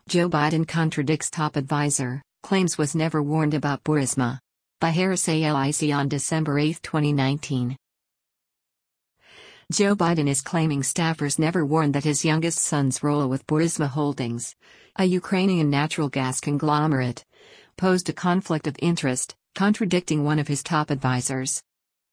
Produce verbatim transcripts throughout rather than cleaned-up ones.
Joe Biden contradicts top advisor, claims was never warned about Burisma. By Harris A L I C on December eighth twenty nineteen. Joe Biden is claiming staffers never warned that his youngest son's role with Burisma Holdings, a Ukrainian natural gas conglomerate, posed a conflict of interest, contradicting one of his top advisors.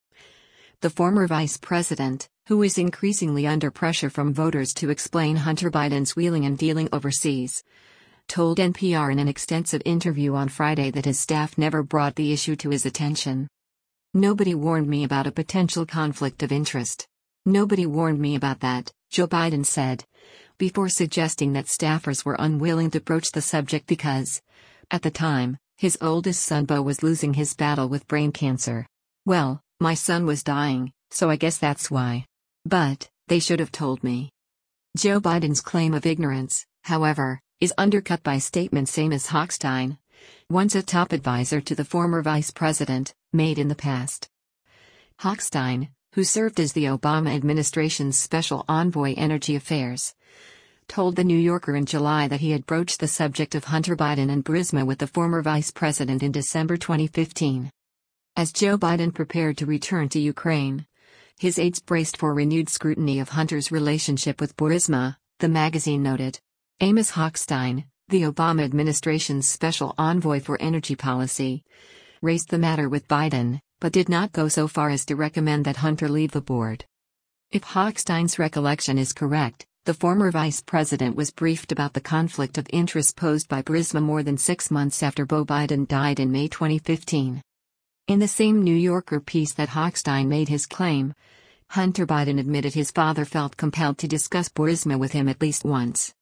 The former vice president, who is increasingly under pressure from voters to explain Hunter Biden's wheeling and dealing overseas, told N P R in an extensive interview on Friday that his staff never brought the issue to his attention. "Nobody warned me about a potential conflict of interest. Nobody warned me about that," Joe Biden said, before suggesting that staffers were unwilling to broach the subject because, at the time, his oldest son Beau was losing his battle with brain cancer. "Well, my son was dying, so I guess that's why. But, they should have told me." Joe Biden's claim of ignorance, however, is undercut by statements Amos Hochstein, once a top advisor to the former vice president, made in the past. Hochstein, who served as the Obama administration's special envoy energy affairs, told The New Yorker in July that he had broached the subject of Hunter Biden and Burisma with the former vice president in December twenty fifteen. As Joe Biden prepared to return to Ukraine, his aides braced for renewed scrutiny of Hunter's relationship with Burisma, the magazine noted. Amos Hochstein, the Obama administration's special envoy for energy policy, raised the matter with Biden, but did not go so far as to recommend that Hunter leave the board. If Hochstein's recollection is correct, the former vice president was briefed about the conflict of interest posed by Burisma more than six months after Beau Biden died in May twenty fifteen. In the same New Yorker piece that Hochstein made his claim, Hunter Biden admitted his father felt compelled to discuss Burisma with him at least once.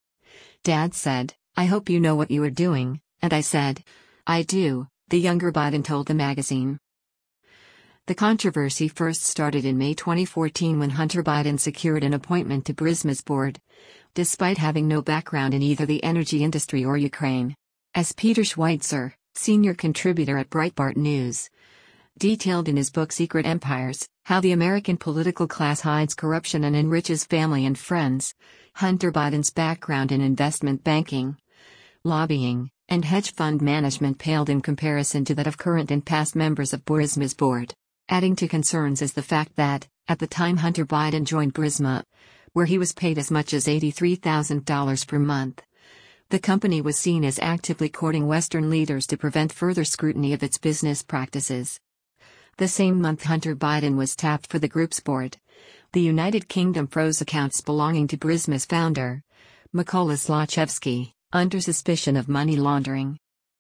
"Dad said, 'I hope you know what you are doing,' and I said, 'I do,'" the younger Biden told the magazine. The controversy first started in May twenty fourteen when Hunter Biden secured an appointment to Burisma's board, despite having no background in either the energy industry or Ukraine. As Peter Schweitzer, senior contributor at Breitbart News, detailed in his book Secret Empires, How the American Political Class Hides Corruption and Enriches Family and Friends, Hunter Biden's background in investment banking, lobbying, and hedge fund management paled in comparison to that of current and past members of Burisma's board. Adding to concerns is the fact that, at the time Hunter Biden joined Burisma, where he was paid as much as eighty-three thousand dollars per month, the company was seen as actively courting Western leaders to prevent further scrutiny of its business practices. The same month Hunter Biden was tapped for the group's board. The United Kingdom froze accounts belonging to Burisma's founder, Mykola Zlochevsky, under suspicion of money laundering.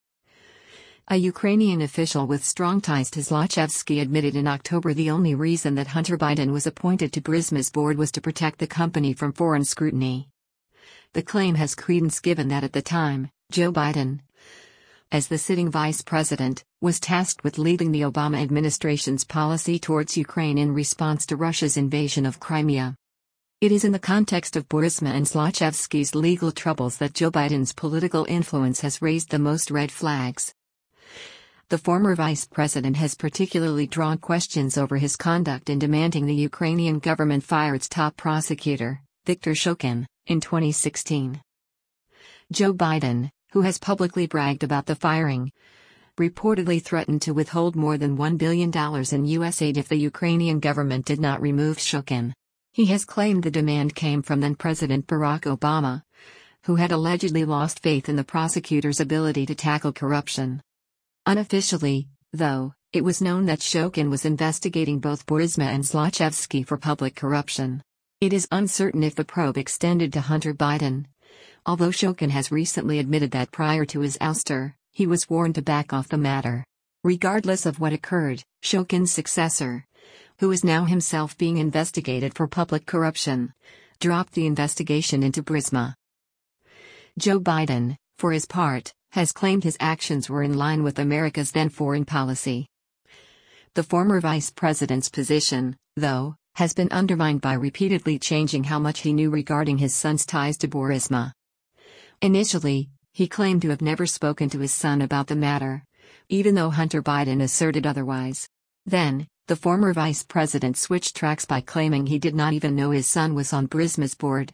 A Ukrainian official with strong ties to Zlochevsky admitted in October the only reason that Hunter Biden was appointed to Burisma's board was to protect the company from foreign scrutiny. The claim has credence given that at the time, Joe Biden, as the sitting vice president, was tasked with leading the Obama administration's policy towards Ukraine in response to Russia's invasion of Crimea. It is in the context of Burisma and Zlochevsky's legal troubles that Joe Biden's political influence has raised the most red flags. The former vice president has particularly drawn questions over his conduct in demanding the Ukrainian government fire its top prosecutor, Viktor Shokin, in twenty sixteen. Joe Biden, who has publicly bragged about the firing, reportedly threatened to withhold more than one billion dollars in U S aid if the Ukrainian government did not remove Shokin. He has claimed the demand came from then-President Barack Obama, who had allegedly lost faith in the prosecutor's ability to tackle corruption. Unofficially, though, it was known that Shokin was investigating both Burisma and Zlochevsky for public corruption. It is uncertain if the probe extended to Hunter Biden, although Shokin has recently admitted that prior to his ouster, he was warned to back off the matter. Regardless of what occurred, Shokin's successor, who is now himself being investigated for public corruption, dropped the investigation into Burisma. Joe Biden, for his part, has claimed his actions were in line with America's then foreign policy. The former vice president's position, though, has been undermined by repeatedly changing how much he knew regarding his son's ties to Burisma. Initially, he claimed to have never spoken to his son about the matter, even though Hunter Biden asserted otherwise. Then, the former vice president switched tracks by claiming he did not even know his son was on Burisma's board,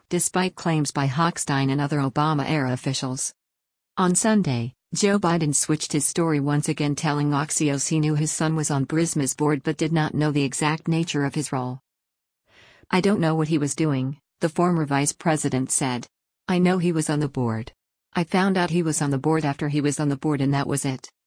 despite claims by Hochstein and other Obama-era officials. On Sunday, Joe Biden switched his story once again, telling Axios he knew his son was on Burisma's board but did not know the exact nature of his role. "I don't know what he was doing," the former vice president said. "I know he was on the board. I found out he was on the board after he was on the board, and that was it."